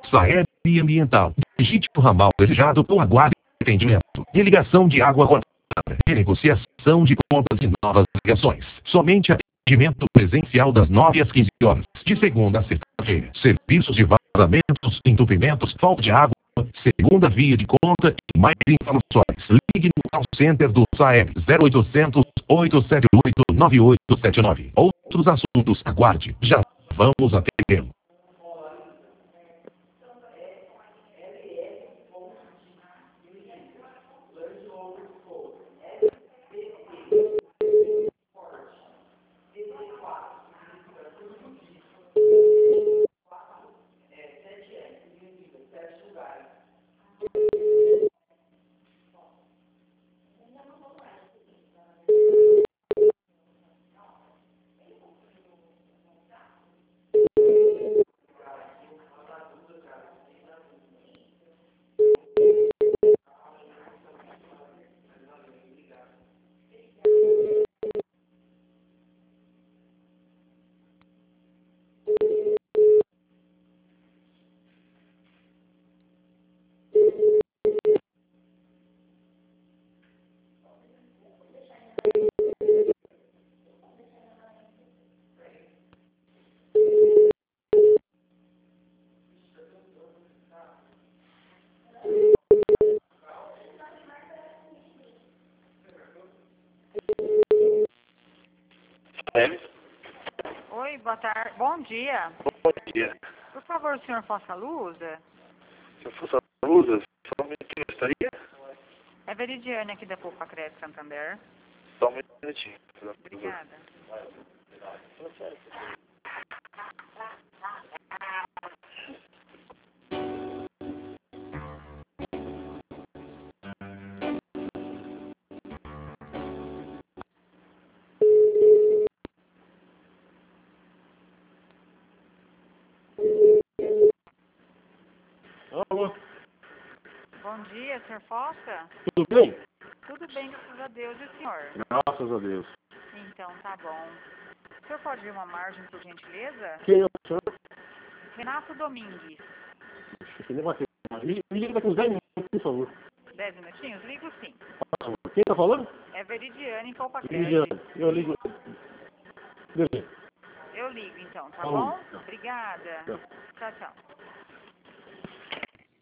Saeb Ambiental. Digite o ramal desejado ou aguarde atendimento. Religação de água cortada. Renegociação de contas e novas ligações. Somente atendimento presencial das 9 às 15 horas. De segunda a sexta-feira. Serviços de vazamentos, entupimentos, falta de água, segunda via de conta e mais informações. Ligue no call center do Saeb 0800 878 9879. Outros assuntos, aguarde. Já vamos atendê-lo. Oi, boa tarde. Bom dia. Bom dia. Por favor, o senhor Fossa Lusa? Se eu fosse a Lusa, somente eu estaria? É Veridiane aqui da Poupa Crédito Santander. Só um minutinho. Obrigada. Alô, Bom dia, senhor Fossa? tudo bem? Tudo bem, graças a Deus. E o senhor? Graças a Deus. Então, tá bom. O senhor pode ver uma margem, por gentileza? Quem é o senhor? Renato Domingues. Esse negócio aqui. Me liga daqui uns 10 minutos, por favor. 10 minutinhos? Ligo sim. Quem tá falando? É Veridiane em Poupa Lidiane. Crédito. Eu ligo. Beleza. Eu ligo então, tá Falou. bom? Obrigada. Tchau. Tchau, tchau.